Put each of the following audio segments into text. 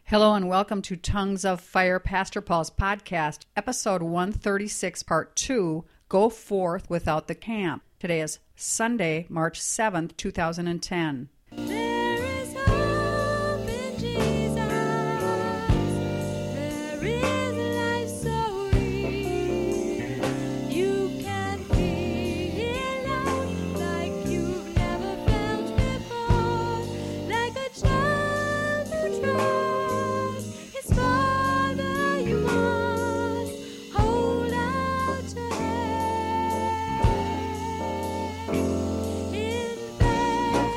Hello and welcome to Tongues of Fire, Pastor Paul's podcast, episode 136, part 2, Go Forth Without the Camp. Today is Sunday, March 7th, 2010. There is hope in Jesus. There is life so real. You can feel love like you've never felt before. Like a child who trusts his father, you must hold out your hand in faith.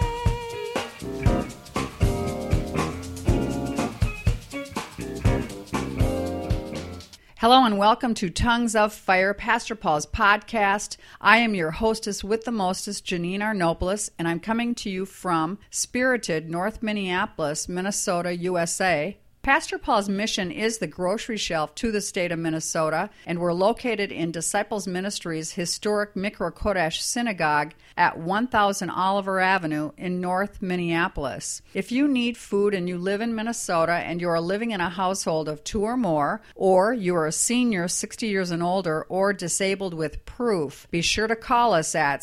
Hello and welcome to Tongues of Fire, Pastor Paul's podcast. I am your hostess with the mostest, Janine Arnopoulos, and I'm coming to you from spirited North Minneapolis, Minnesota, USA. Pastor Paul's mission is the grocery shelf to the state of Minnesota, and we're located in Disciples Ministries' historic Mikra Kodesh Synagogue at 1000 Oliver Avenue in North Minneapolis. If you need food and you live in Minnesota and you are living in a household of two or more, or you are a senior 60 years and older or disabled with proof, be sure to call us at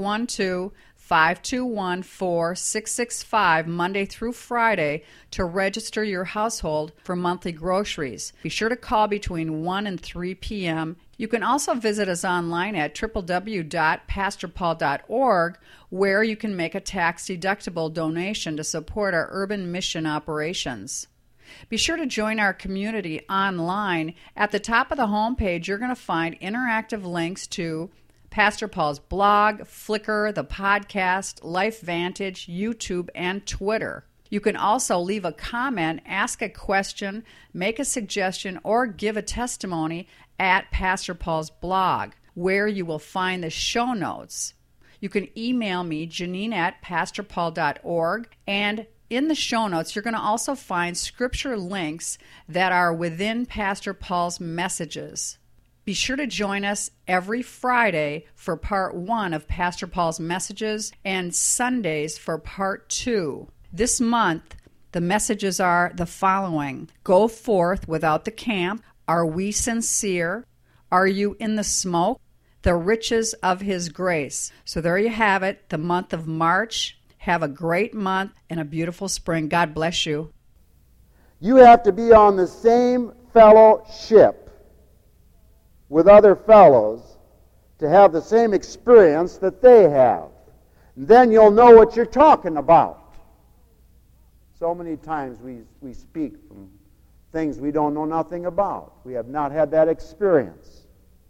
612-521-4665 Monday through Friday to register your household for monthly groceries. Be sure to call between 1 and 3 p.m. You can also visit us online at www.pastorpaul.org, where you can make a tax-deductible donation to support our urban mission operations. Be sure to join our community online. At the top of the homepage, you're going to find interactive links to Pastor Paul's blog, Flickr, the podcast, LifeVantage, YouTube, and Twitter. You can also leave a comment, ask a question, make a suggestion, or give a testimony at Pastor Paul's blog, where you will find the show notes. You can email me, Janine at pastorpaul.org, and in the show notes, you're going to also find scripture links that are within Pastor Paul's messages. Be sure to join us every Friday for part 1 of Pastor Paul's messages and Sundays for part 2. This month, the messages are the following: Go forth without the camp. Are we sincere? Are you in the smoke? The riches of his grace. So there you have it, the month of March. Have a great month and a beautiful spring. God bless you. You have to be on the same fellowship with other fellows to have the same experience that they have. And then you'll know what you're talking about. So many times we speak from things we don't know nothing about. We have not had that experience.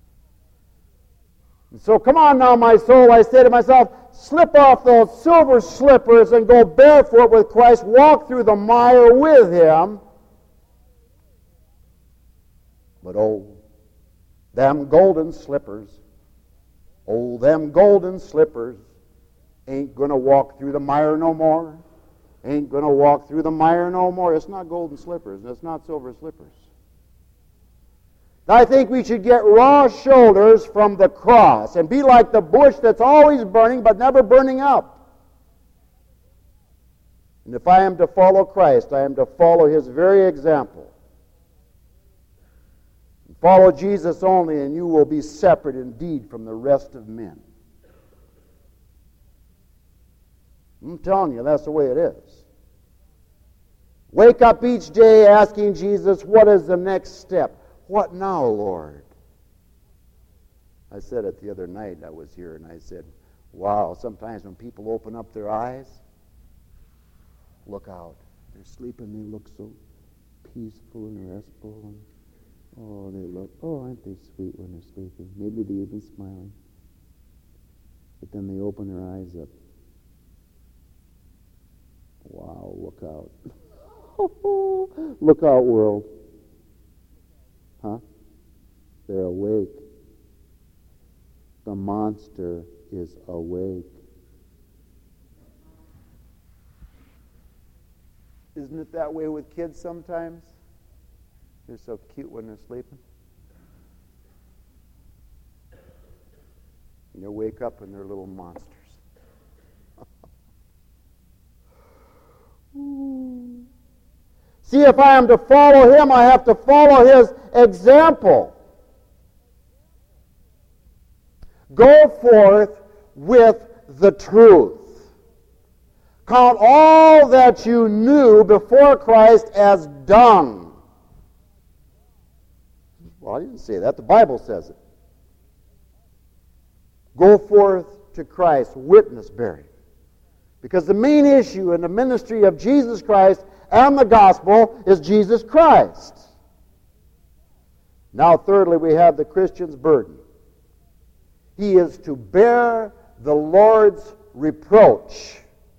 And so come on now, my soul, I say to myself, slip off those silver slippers and go barefoot with Christ. Walk through the mire with Him. But oh, them golden slippers, oh, them golden slippers ain't going to walk through the mire no more. Ain't going to walk through the mire no more. It's not golden slippers, and it's not silver slippers. I think we should get raw shoulders from the cross and be like the bush that's always burning but never burning up. And if I am to follow Christ, I am to follow His very example. Follow Jesus only, and you will be separate indeed from the rest of men. I'm telling you, that's the way it is. Wake up each day asking Jesus, what is the next step? What now, Lord? I said it the other night. I was here, and I said, wow, sometimes when people open up their eyes, look out. They're sleeping, they look so peaceful and restful, and oh, they look, oh, aren't they sweet when they're sleeping? Maybe they're even smiling. But then they open their eyes up. Wow, look out. Look out, world. Huh? They're awake. The monster is awake. Isn't it that way with kids sometimes? They're so cute when they're sleeping. And you wake up and they're little monsters. See, if I am to follow him, I have to follow his example. Go forth with the truth. Count all that you knew before Christ as dung. Well, I didn't say that. The Bible says it. Go forth to Christ, witness bearing. Because the main issue in the ministry of Jesus Christ and the gospel is Jesus Christ. Now, thirdly, we have the Christian's burden. He is to bear the Lord's reproach.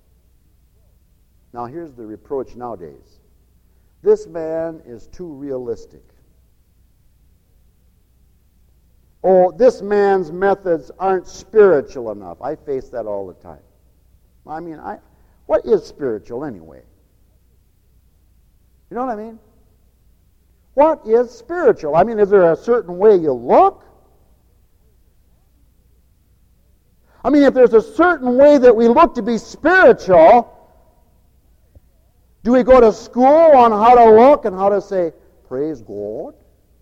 Now, here's the reproach nowadays. This man is too realistic. Oh, this man's methods aren't spiritual enough. I face that all the time. I mean, what is spiritual anyway? You know what I mean? What is spiritual? I mean, is there a certain way you look? I mean, if there's a certain way that we look to be spiritual, do we go to school on how to look and how to say, praise God?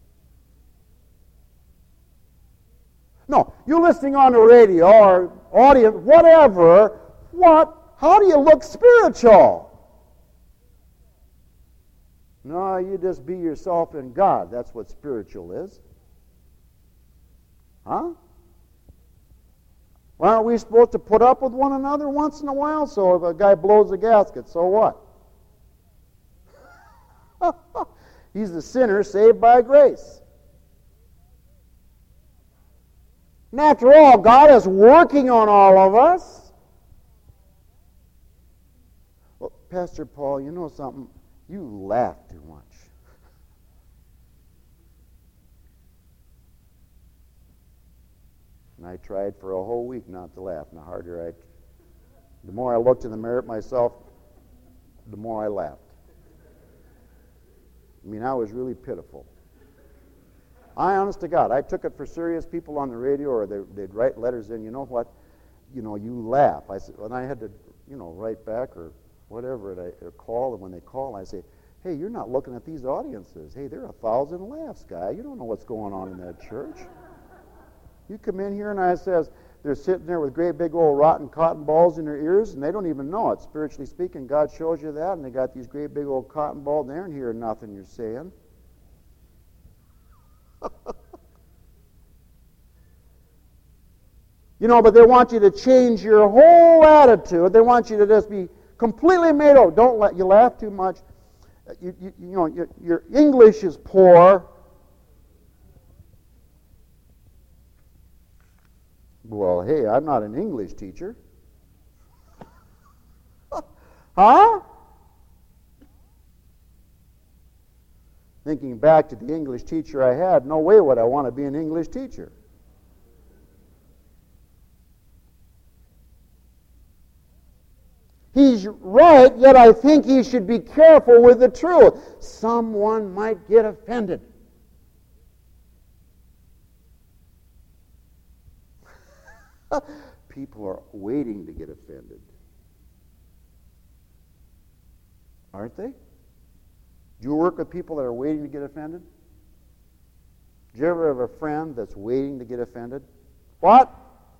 No, you're listening on the radio or audience, whatever. How do you look spiritual? No, you just be yourself in God. That's what spiritual is. Huh? Well, aren't we supposed to put up with one another once in a while? So if a guy blows a gasket, so what? He's the sinner saved by grace. And after all, God is working on all of us. Well, Pastor Paul, you know something? You laugh too much. And I tried for a whole week not to laugh. And the more I looked in the mirror at myself, the more I laughed. I mean, I was really pitiful. Honest to God, I took it for serious. People on the radio, or they'd write letters in, you know what? You know, you laugh. I said, and I had to, write back or whatever, or call, and when they call, I say, hey, you're not looking at these audiences. Hey, there are 1,000 laughs, guy. You don't know what's going on in that church. You come in here, and I says, they're sitting there with great big old rotten cotton balls in their ears, and they don't even know it. Spiritually speaking, God shows you that, and they got these great big old cotton balls, and they aren't hearing nothing you're saying. But they want you to change your whole attitude. They want you to just be completely made over. Don't let you laugh too much. Your English is poor. Well, hey, I'm not an English teacher. Huh? Thinking back to the English teacher I had, no way would I want to be an English teacher. He's right, yet I think he should be careful with the truth. Someone might get offended. People are waiting to get offended. Aren't they? Do you work with people that are waiting to get offended? Do you ever have a friend that's waiting to get offended? What?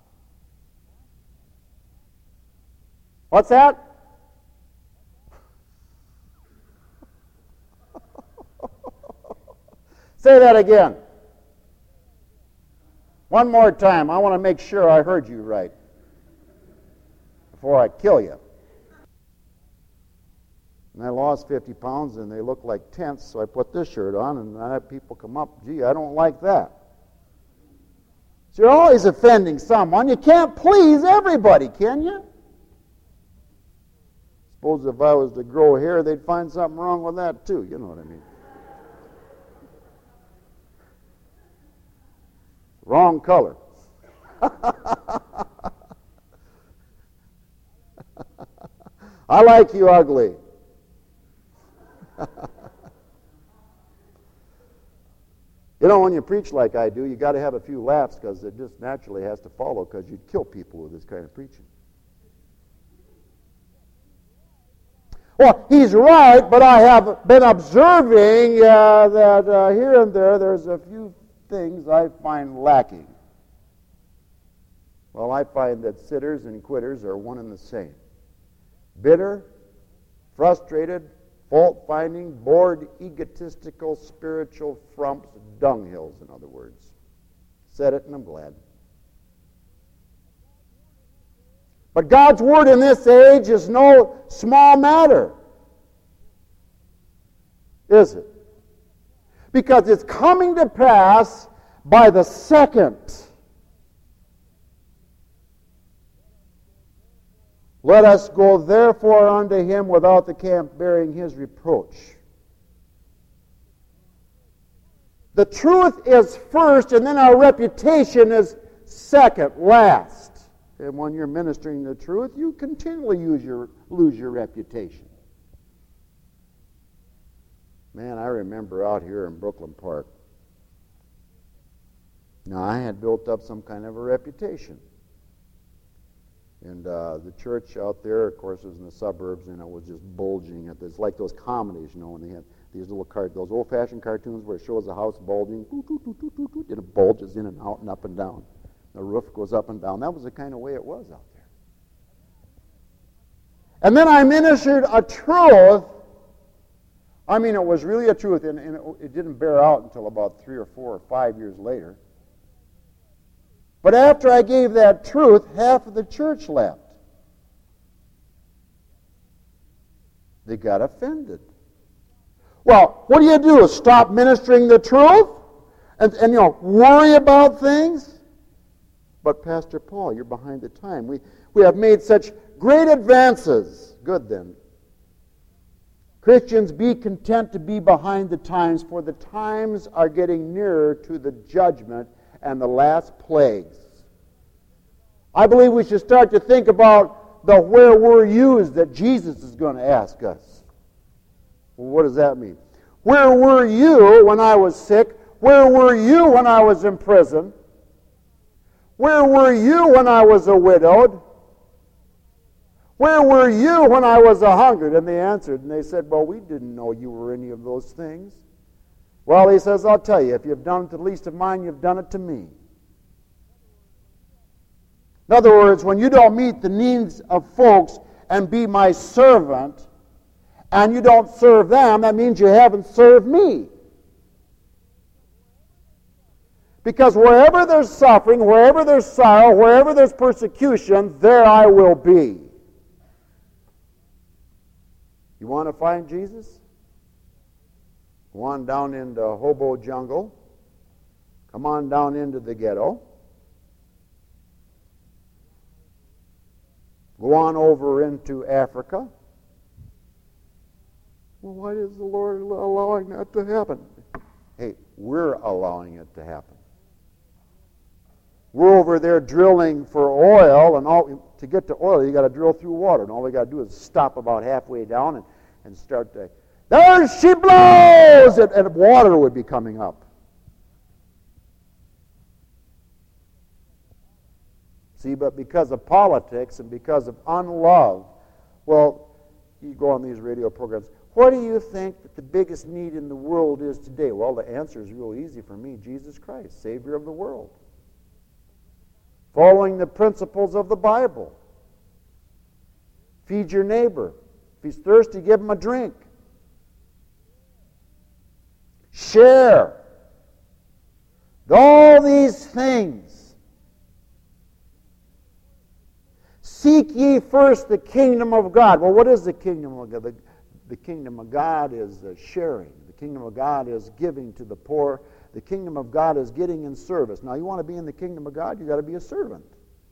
What's that? Say that again. One more time. I want to make sure I heard you right before I kill you. And I lost 50 pounds, and they look like tents, so I put this shirt on, and I have people come up, gee, I don't like that. So you're always offending someone. You can't please everybody, can you? Suppose if I was to grow hair, they'd find something wrong with that, too. You know what I mean. Wrong color. I like you ugly. When you preach like I do, you got to have a few laughs because it just naturally has to follow, because you'd kill people with this kind of preaching. Well, he's right, but I have been observing that here and there's a few things I find lacking. Well, I find that sitters and quitters are one and the same. Bitter, frustrated, fault-finding, bored, egotistical, spiritual frumps, dunghills, in other words. Said it, and I'm glad. But God's Word in this age is no small matter, is it? Because it's coming to pass by the second. Let us go therefore unto him without the camp, bearing his reproach. The truth is first, and then our reputation is second, last. And when you're ministering the truth, you continually lose your reputation. Man, I remember out here in Brooklyn Park. Now, I had built up some kind of a reputation. And the church out there, of course, was in the suburbs, and it was just bulging. It's like those comedies, you know, when they have these little those old-fashioned cartoons where it shows a house bulging, and it bulges in and out and up and down. The roof goes up and down. That was the kind of way it was out there. And then I ministered a truth. I mean, it was really a truth, and it didn't bear out until about 3 or 4 or 5 years later. But after I gave that truth, half of the church left. They got offended. Well, what do? Stop ministering the truth? And worry about things? But Pastor Paul, you're behind the time. We have made such great advances. Good then. Christians, be content to be behind the times, for the times are getting nearer to the judgment and the last plagues. I believe we should start to think about the where were yous that Jesus is going to ask us. Well, what does that mean? Where were you when I was sick? Where were you when I was in prison? Where were you when I was a widowed? Where were you when I was a hungered? And they answered, and they said, well, we didn't know you were any of those things. Well, he says, I'll tell you, if you've done it to the least of mine, you've done it to me. In other words, when you don't meet the needs of folks and be my servant, and you don't serve them, that means you haven't served me. Because wherever there's suffering, wherever there's sorrow, wherever there's persecution, there I will be. You want to find Jesus? Go on down into Hobo Jungle. Come on down into the ghetto. Go on over into Africa. Well, why is the Lord allowing that to happen? Hey, we're allowing it to happen. We're over there drilling for oil, and to get to oil, you got to drill through water, and all we got to do is stop about halfway down and start to. There she blows! And water would be coming up. See, but because of politics and because of unlove, well, you go on these radio programs, what do you think that the biggest need in the world is today? Well, the answer is real easy for me. Jesus Christ, Savior of the world. Following the principles of the Bible. Feed your neighbor. If he's thirsty, give him a drink. Share. All these things. Seek ye first the kingdom of God. Well, what is the kingdom of God? The kingdom of God is sharing. The kingdom of God is giving to the poor. The kingdom of God is getting in service. Now, you want to be in the kingdom of God, you got to be a servant.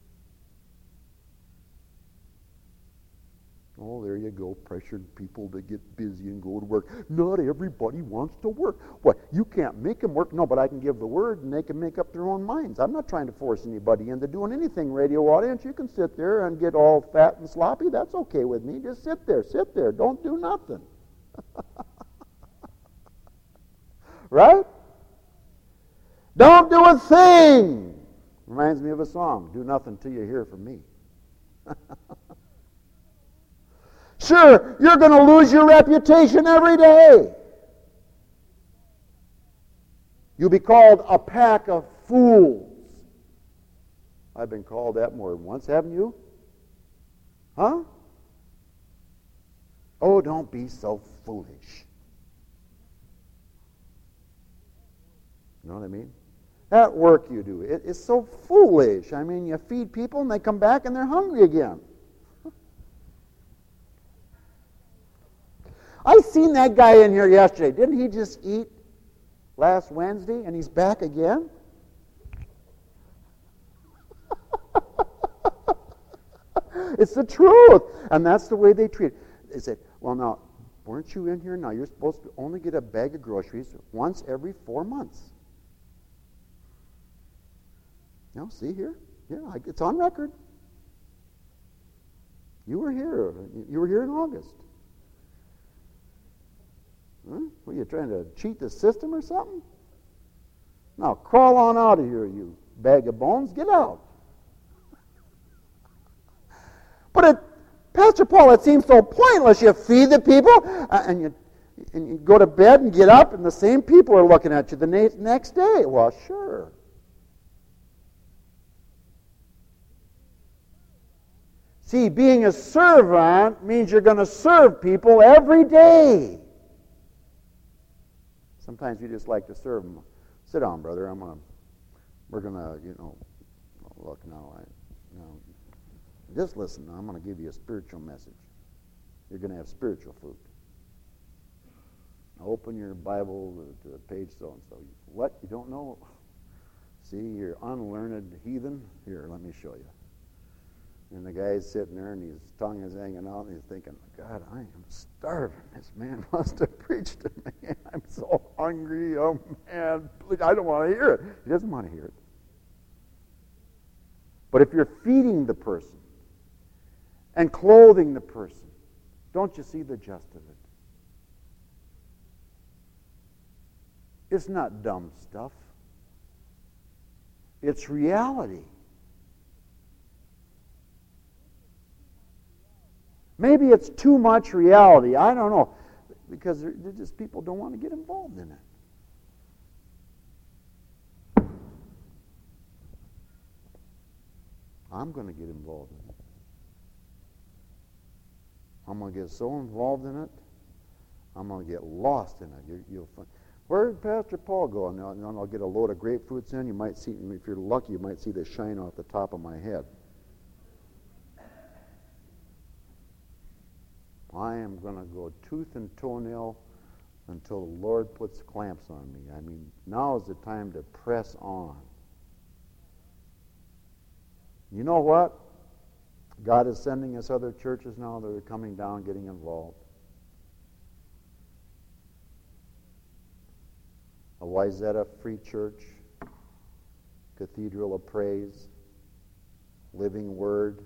Oh, there you go, pressuring people to get busy and go to work. Not everybody wants to work. What, you can't make them work? No, but I can give the word and they can make up their own minds. I'm not trying to force anybody into doing anything, radio audience. You can sit there and get all fat and sloppy. That's okay with me. Just sit there. Don't do nothing. Right? Don't do a thing. Reminds me of a song. Do nothing till you hear from me. Sure, you're going to lose your reputation every day. You'll be called a pack of fools. I've been called that more than once, haven't you? Huh? Oh, don't be so foolish. You know what I mean? That work you do, it's so foolish. I mean, you feed people and they come back and they're hungry again. I seen that guy in here yesterday. Didn't he just eat last Wednesday and he's back again? It's the truth. And that's the way they treat it. They said, well, now, weren't you in here? Now, you're supposed to only get a bag of groceries once every 4 months. No, see here? Yeah, it's on record. You were here. You were here in August. Huh? Were you trying to cheat the system or something? Now, crawl on out of here, you bag of bones. Get out. But Pastor Paul, it seems so pointless. You feed the people, and you go to bed and get up, and the same people are looking at you the next day. Well, sure. See, being a servant means you're going to serve people every day. Sometimes you just like to serve them. Sit down, brother. We're going to, look now. Just listen. I'm going to give you a spiritual message. You're going to have spiritual food. Now open your Bible to page so-and-so. What? You don't know? See, you're unlearned heathen? Here, let me show you. And the guy's sitting there, and his tongue is hanging out, and he's thinking, God, I am starving. This man must have preached to me. I'm so hungry. Oh, man. I don't want to hear it. He doesn't want to hear it. But if you're feeding the person and clothing the person, don't you see the gist of it? It's not dumb stuff. It's reality. Maybe it's too much reality. I don't know. Because they're just people don't want to get involved in it. I'm going to get involved in it. I'm going to get so involved in it, I'm going to get lost in it. You'll find, where did Pastor Paul go? And I'll get a load of grapefruits in. You might see, if you're lucky, you might see the shine off the top of my head. I am going to go tooth and toenail until the Lord puts clamps on me. I mean, now is the time to press on. You know what? God is sending us other churches now that are coming down, getting involved. A Wyzetta Free Church, Cathedral of Praise, Living Word,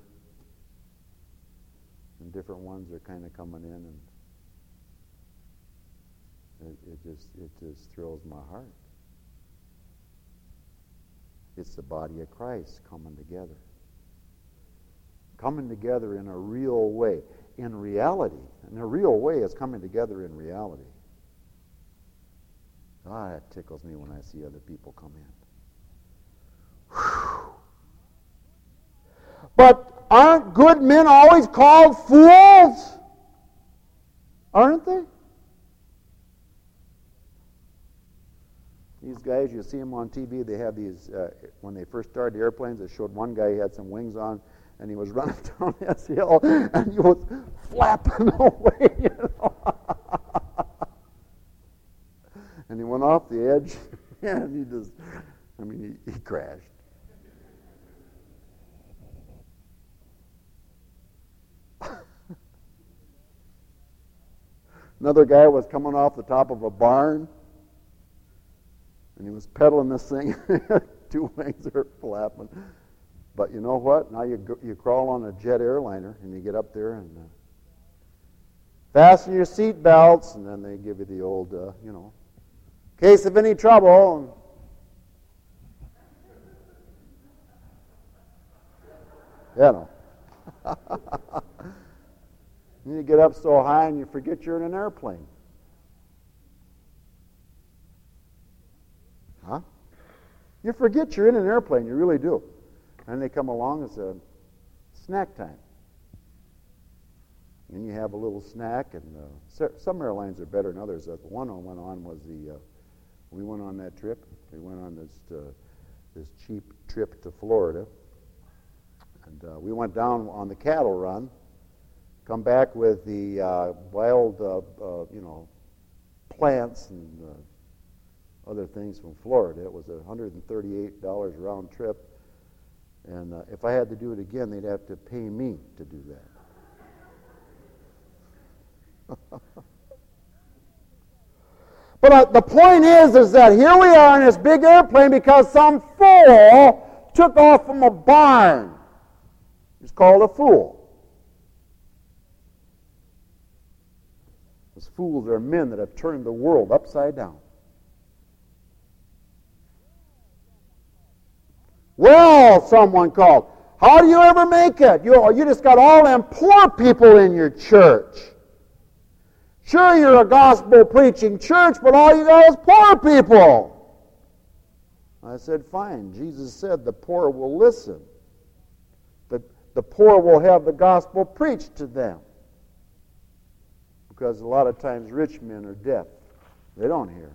and different ones are kind of coming in, and it just thrills my heart. It's the body of Christ coming together. Coming together in a real way, in reality. In a real way, it's coming together in reality. Ah, it tickles me when I see other people come in. Whew. But aren't good men always called fools? Aren't they? These guys, you see them on TV, they have these, when they first started the airplanes, they showed one guy, he had some wings on, and he was running down this hill, and he was flapping away, And he went off the edge, and he crashed. Another guy was coming off the top of a barn, and he was pedaling this thing. Two wings are flapping. But you know what? Now you crawl on a jet airliner, and you get up there and fasten your seat belts, and then they give you the old, in case of any trouble. And you get up so high and you forget you're in an airplane. Huh? You forget you're in an airplane, you really do. And they come along and say, snack time. And you have a little snack, and some airlines are better than others. The one I went on was we went on that trip. We went on this cheap trip to Florida. And we went down on the cattle run, come back with the wild, plants and other things from Florida. It was $138 round trip. And if I had to do it again, they'd have to pay me to do that. But the point is that here we are in this big airplane because some fool took off from a barn. He's called a fool. Those fools are men that have turned the world upside down. Well, someone called. How do you ever make it? You just got all them poor people in your church. Sure, you're a gospel-preaching church, but all you got is poor people. I said, fine. Jesus said the poor will listen. The poor will have the gospel preached to them. Because a lot of times rich men are deaf. They don't hear.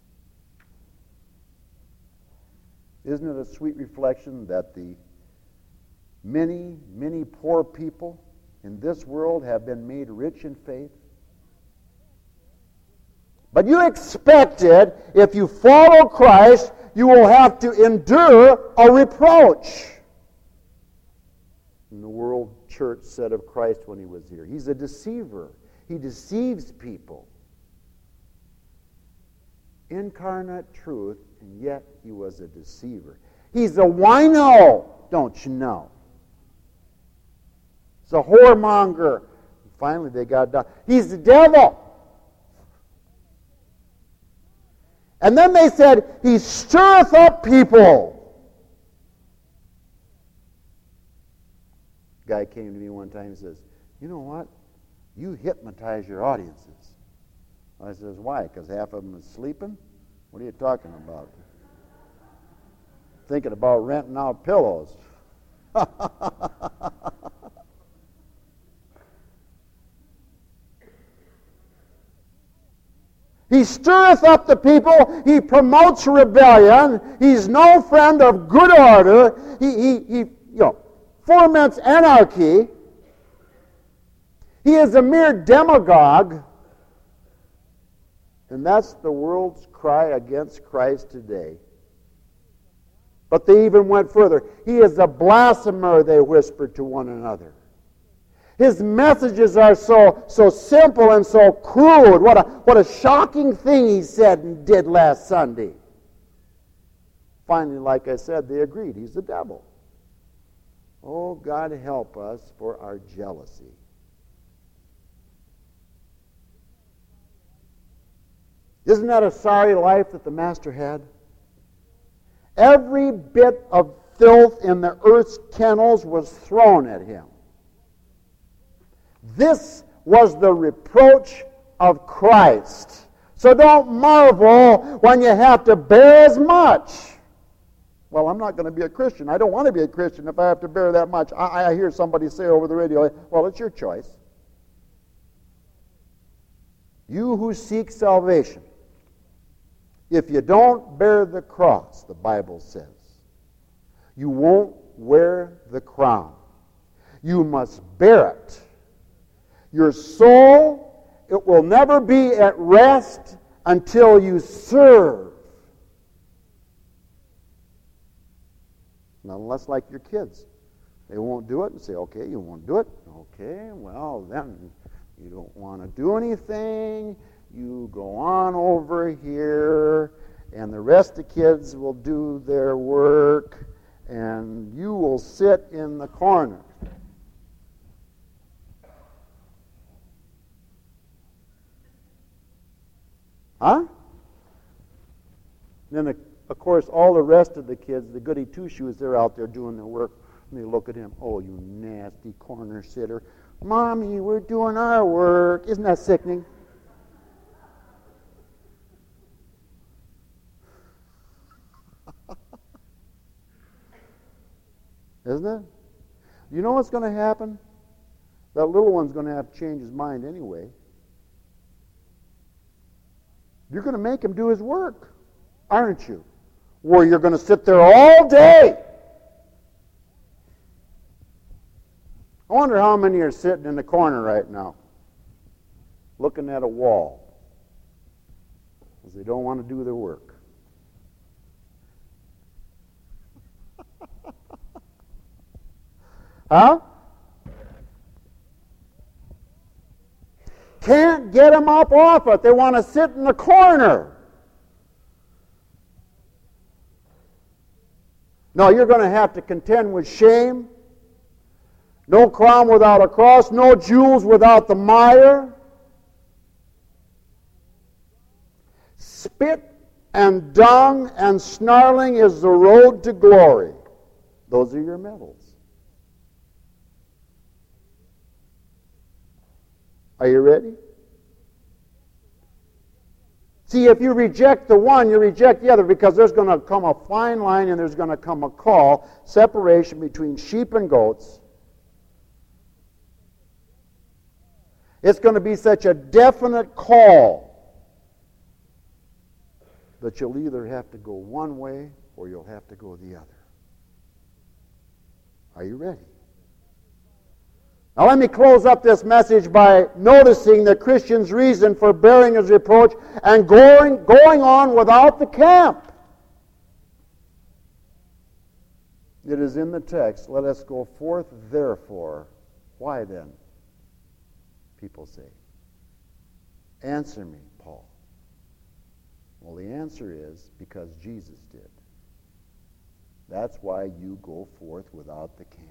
Isn't it a sweet reflection that the many, many poor people in this world have been made rich in faith? But you expected, if you follow Christ, you will have to endure a reproach. And the world church said of Christ when he was here, he's a deceiver. He deceives people. Incarnate truth, and yet he was a deceiver. He's a wino, don't you know? He's a whoremonger. Finally, they got done. He's the devil. And then they said, he stirreth up people. A guy came to me one time and says, you know what? You hypnotize your audiences. I says, why? Because half of them is sleeping? What are you talking about? Thinking about renting out pillows. He stirreth up the people. He promotes rebellion. He's no friend of good order. He foments anarchy. He is a mere demagogue. And that's the world's cry against Christ today. But they even went further. He is a blasphemer, they whispered to one another. His messages are so simple and so crude. What a shocking thing he said and did last Sunday. Finally, like I said, they agreed. He's the devil. Oh, God help us for our jealousy. Isn't that a sorry life that the Master had? Every bit of filth in the earth's kennels was thrown at him. This was the reproach of Christ. So don't marvel when you have to bear as much. Well, I'm not going to be a Christian. I don't want to be a Christian if I have to bear that much. I hear somebody say over the radio, well, it's your choice. You who seek salvation, if you don't bear the cross, the Bible says, you won't wear the crown. You must bear it. Your soul, it will never be at rest until you serve. Not unless like your kids. They won't do it and say, okay, you won't do it. Okay, well, then you don't want to do anything. You go on over here, and the rest of the kids will do their work, and you will sit in the corner. Huh? Then, of course, all the rest of the kids, the goody two-shoes, they're out there doing their work, and they look at him, oh, you nasty corner sitter. Mommy, we're doing our work. Isn't that sickening? Isn't it? You know what's going to happen? That little one's going to have to change his mind anyway. You're going to make him do his work, aren't you? Or you're going to sit there all day. I wonder how many are sitting in the corner right now, looking at a wall, because they don't want to do their work. Huh? Can't get them up off it. They want to sit in the corner. No, you're going to have to contend with shame. No crown without a cross. No jewels without the mire. Spit and dung and snarling is the road to glory. Those are your medals. Are you ready? See, if you reject the one, you reject the other, because there's going to come a fine line and there's going to come a call, separation between sheep and goats. It's going to be such a definite call that you'll either have to go one way or you'll have to go the other. Are you ready? Now let me close up this message by noticing the Christian's reason for bearing his reproach and going on without the camp. It is in the text, let us go forth therefore. Why then? People say. Answer me, Paul. Well, the answer is because Jesus did. That's why you go forth without the camp.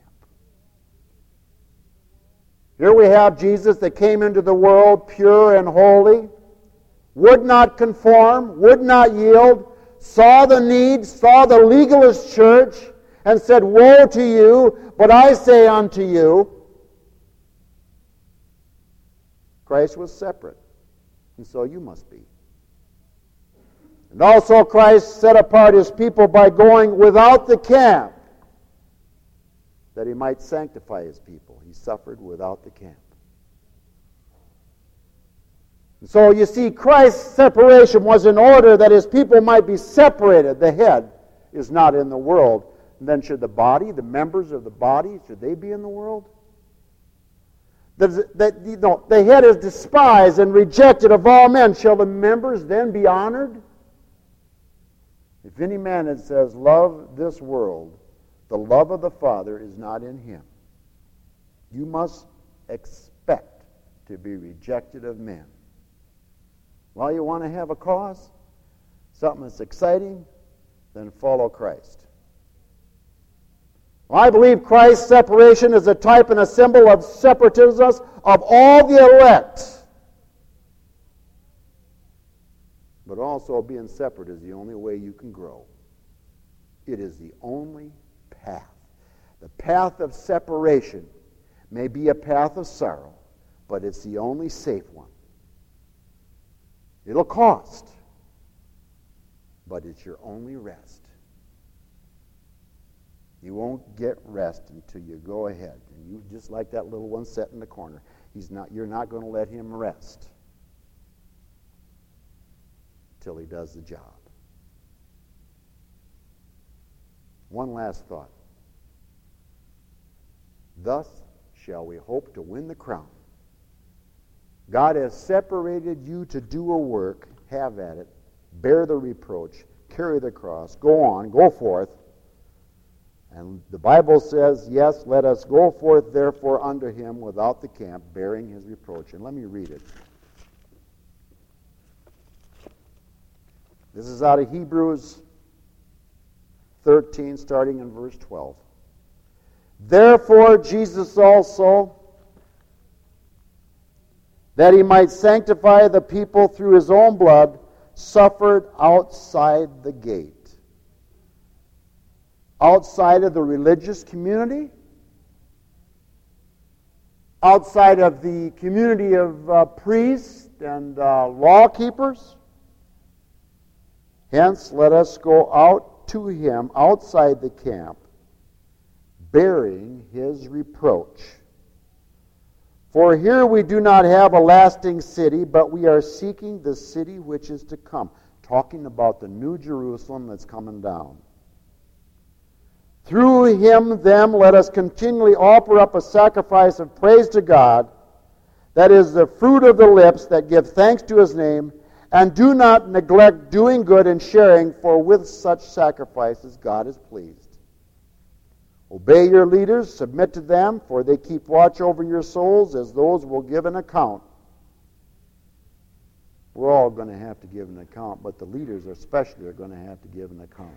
Here we have Jesus that came into the world pure and holy, would not conform, would not yield, saw the need, saw the legalist church, and said, woe to you, but I say unto you. Christ was separate, and so you must be. And also Christ set apart his people by going without the camp, that he might sanctify his people. He suffered without the camp. And so you see, Christ's separation was in order that his people might be separated. The head is not in the world. And then should the body, the members of the body, should they be in the world? The head is despised and rejected of all men. Shall the members then be honored? If any man that says, love this world, the love of the Father is not in him. You must expect to be rejected of men. Well, you want to have a cause? Something that's exciting? Then follow Christ. Well, I believe Christ's separation is a type and a symbol of separatism of all the elect. But also being separate is the only way you can grow. It is the only path. The path of separation may be a path of sorrow, but it's the only safe one. It'll cost, but it's your only rest. You won't get rest until you go ahead. And you, just like that little one set in the corner, you're not going to let him rest till he does the job. One last thought. Thus shall we hope to win the crown. God has separated you to do a work. Have at it. Bear the reproach. Carry the cross. Go on. Go forth. And the Bible says, yes, let us go forth therefore unto him without the camp, bearing his reproach. And let me read it. This is out of Hebrews 13, starting in verse 12. Therefore Jesus also, that he might sanctify the people through his own blood, suffered outside the gate. Outside of the religious community, outside of the community of priests and law keepers. Hence, let us go out to him outside the camp, bearing his reproach. For here we do not have a lasting city, but we are seeking the city which is to come. Talking about the new Jerusalem that's coming down. Through him, then, let us continually offer up a sacrifice of praise to God, that is the fruit of the lips that give thanks to his name, and do not neglect doing good and sharing, for with such sacrifices God is pleased. Obey your leaders, submit to them, for they keep watch over your souls as those will give an account. We're all going to have to give an account, but the leaders especially are going to have to give an account.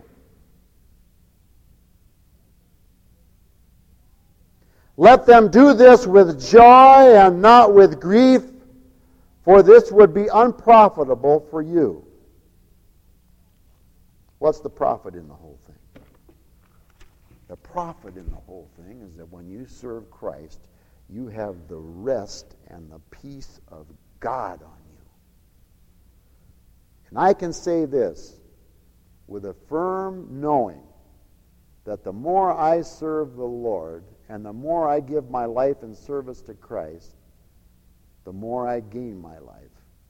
Let them do this with joy and not with grief, for this would be unprofitable for you. What's the profit in the whole thing? The profit in the whole thing is that when you serve Christ, you have the rest and the peace of God on you. And I can say this with a firm knowing that the more I serve the Lord and the more I give my life in service to Christ, the more I gain my life.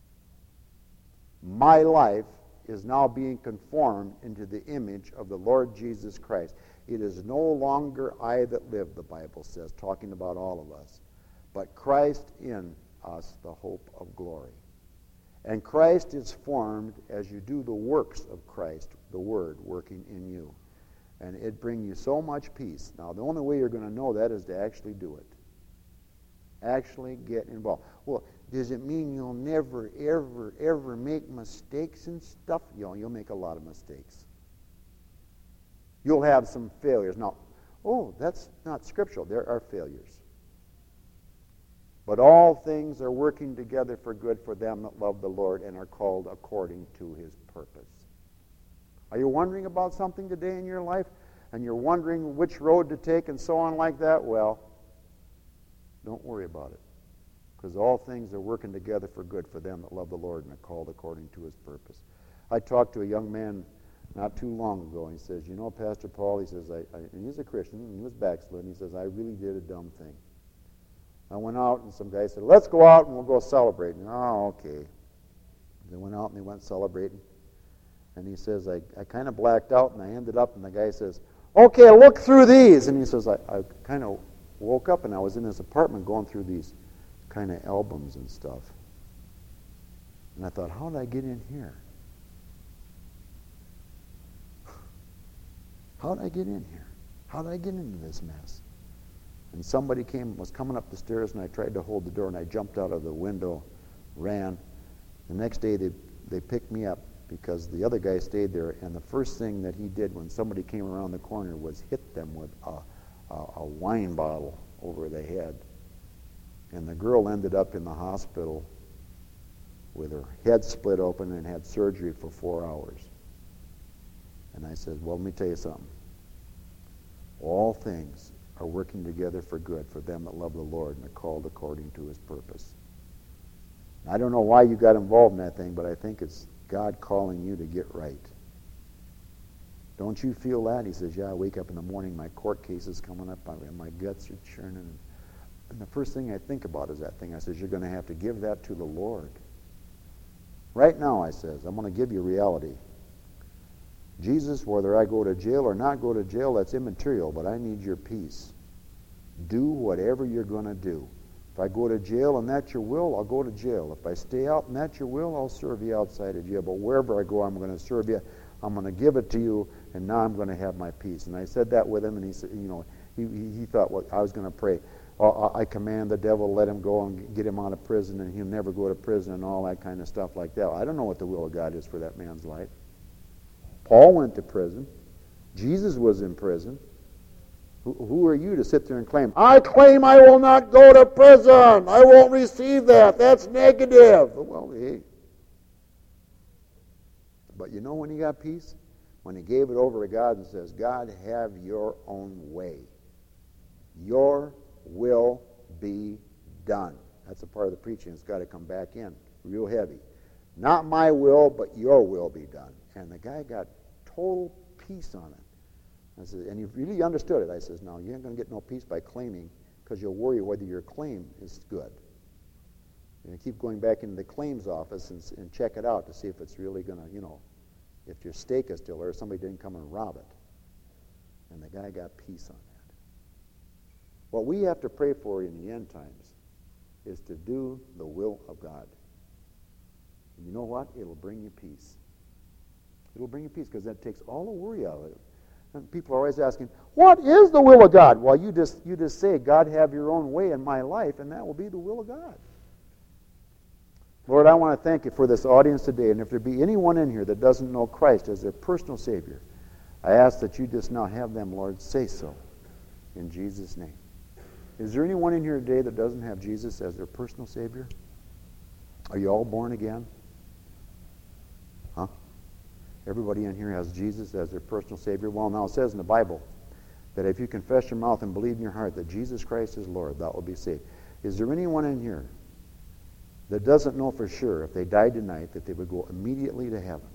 My life is now being conformed into the image of the Lord Jesus Christ. It is no longer I that live, the Bible says, talking about all of us, but Christ in us, the hope of glory. And Christ is formed as you do the works of Christ, the Word working in you. And it brings you so much peace. Now, the only way you're going to know that is to actually do it. Actually get involved. Well, does it mean you'll never, ever, ever make mistakes and stuff? You'll make a lot of mistakes. You'll have some failures. Now, that's not scriptural. There are failures. But all things are working together for good for them that love the Lord and are called according to his purpose. Are you wondering about something today in your life? And you're wondering which road to take and so on like that? Well, don't worry about it. Because all things are working together for good for them that love the Lord and are called according to his purpose. I talked to a young man not too long ago, and he says, you know, Pastor Paul, he says, and he's a Christian, and he was backslidden, he says, I really did a dumb thing. I went out, and some guy said, let's go out and we'll go celebrate. And, oh, okay. They went out and they went celebrating. And he says, I kind of blacked out, and I ended up, and the guy says, okay, look through these. And he says, I kind of woke up, and I was in his apartment going through these kind of albums and stuff. And I thought, how did I get in here? How did I get in here? How did I get into this mess? And somebody was coming up the stairs, and I tried to hold the door, and I jumped out of the window, ran. The next day, they picked me up because the other guy stayed there, and the first thing that he did when somebody came around the corner was hit them with a wine bottle over the head. And the girl ended up in the hospital with her head split open and had surgery for 4 hours. And I said, well, let me tell you something. All things are working together for good for them that love the Lord and are called according to his purpose. I don't know why you got involved in that thing, but I think it's God calling you to get right. Don't you feel that? He says, yeah, I wake up in the morning, my court case is coming up, and my guts are churning. And the first thing I think about is that thing. I says, you're going to have to give that to the Lord. Right now, I says, I'm going to give you reality. Jesus, whether I go to jail or not go to jail, that's immaterial, but I need your peace. Do whatever you're going to do. If I go to jail and that's your will, I'll go to jail. If I stay out and that's your will, I'll serve you outside of jail. But wherever I go, I'm going to serve you. I'm going to give it to you, and now I'm going to have my peace. And I said that with him, and he said, you know, he thought, well, I was going to pray. I command the devil to let him go and get him out of prison, and he'll never go to prison and all that kind of stuff like that. I don't know what the will of God is for that man's life. Paul went to prison. Jesus was in prison. Who are you to sit there and claim, I claim I will not go to prison. I won't receive that. That's negative. Well, hey. But you know when he got peace? When he gave it over to God and says, God, have your own way. Your will be done. That's a part of the preaching. It's got to come back in real heavy. Not my will, but your will be done. And the guy got total peace on it. I said, and he really understood it. I says, no, you ain't going to get no peace by claiming, because you'll worry whether your claim is good. And you keep going back into the claims office and check it out to see if it's really going to, if your stake is still there, somebody didn't come and rob it. And the guy got peace on that. What we have to pray for in the end times is to do the will of God. And you know what? It'll bring you peace. It'll bring you peace because that takes all the worry out of it. And people are always asking, what is the will of God? Well, you just say, God, have your own way in my life, and that will be the will of God. Lord, I want to thank you for this audience today. And if there be anyone in here that doesn't know Christ as their personal Savior, I ask that you just now have them, Lord, say so in Jesus' name. Is there anyone in here today that doesn't have Jesus as their personal Savior? Are you all born again? Huh? Everybody in here has Jesus as their personal Savior? Well, now it says in the Bible that if you confess your mouth and believe in your heart that Jesus Christ is Lord, that will be saved. Is there anyone in here that doesn't know for sure if they died tonight that they would go immediately to heaven?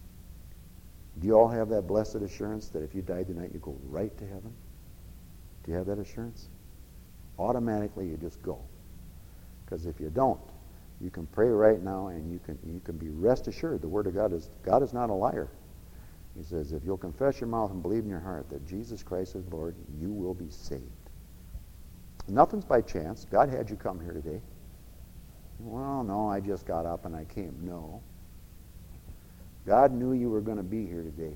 Do you all have that blessed assurance that if you died tonight, you go right to heaven? Do you have that assurance? Automatically, you just go. Because if you don't, you can pray right now, and you can be rest assured. The Word of God is not a liar. He says, if you'll confess your mouth and believe in your heart that Jesus Christ is Lord, you will be saved. Nothing's by chance. God had you come here today. Well, no, I just got up and I came. No. God knew you were going to be here today.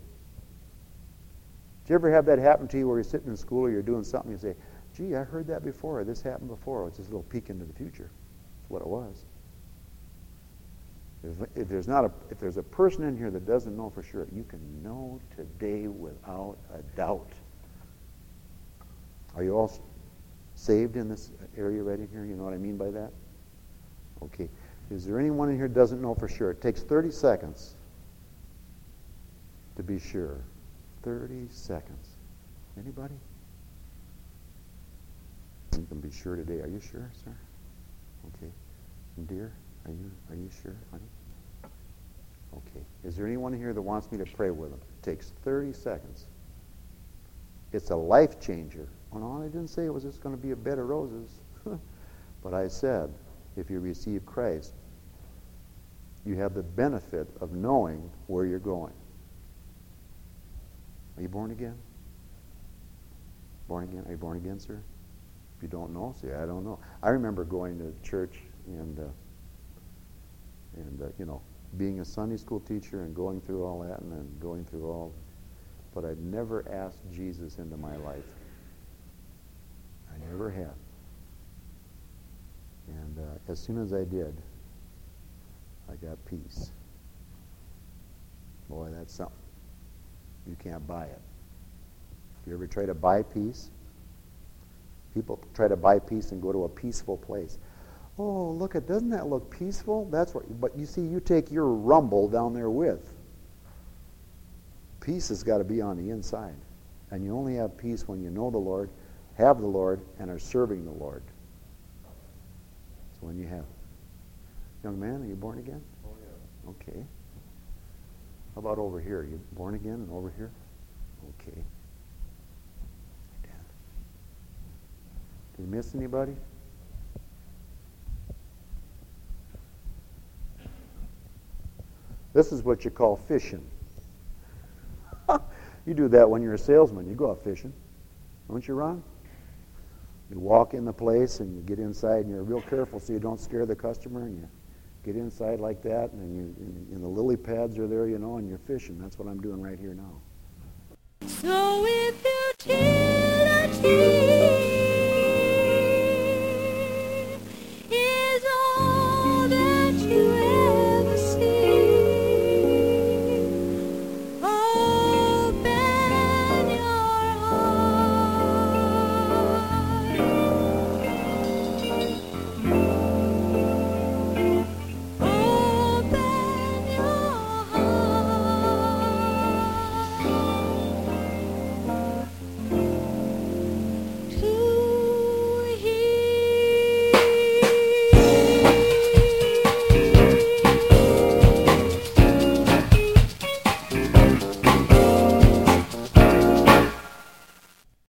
Did you ever have that happen to you where you're sitting in school or you're doing something and you say, gee, I heard that before, or this happened before. It's just a little peek into the future. That's what it was. If there's a person in here that doesn't know for sure, you can know today without a doubt. Are you all saved in this area right in here? You know what I mean by that? Okay. Is there anyone in here that doesn't know for sure? It takes 30 seconds to be sure. 30 seconds. Anybody? You can be sure today. Are you sure, sir? Okay. And dear, are you sure, honey? Okay. Is there anyone here that wants me to pray with them? It takes 30 seconds. It's a life changer. Oh, no, I didn't say it was just going to be a bed of roses. But I said, if you receive Christ, you have the benefit of knowing where you're going. Are you born again? Born again? Are you born again, sir? If you don't know, say, I don't know. I remember going to church and being a Sunday school teacher and going through all that and then going through all, but I'd never asked Jesus into my life. I never had. And as soon as I did, I got peace. Boy, that's something. You can't buy it. You ever try to buy peace? People try to buy peace and go to a peaceful place. Oh, look, doesn't that look peaceful? That's what. But you see, you take your rumble down there with. Peace has got to be on the inside. And you only have peace when you know the Lord, have the Lord, and are serving the Lord. That's when you have it. Young man, are you born again? Oh, yeah. Okay. How about over here? Are you born again and over here? Okay. Did you miss anybody? This is what you call fishing. You do that when you're a salesman. You go out fishing. Don't you, Ron? You walk in the place and you get inside and you're real careful so you don't scare the customer, and you get inside like that, and the lily pads are there, and you're fishing. That's what I'm doing right here now. So if you tear the tears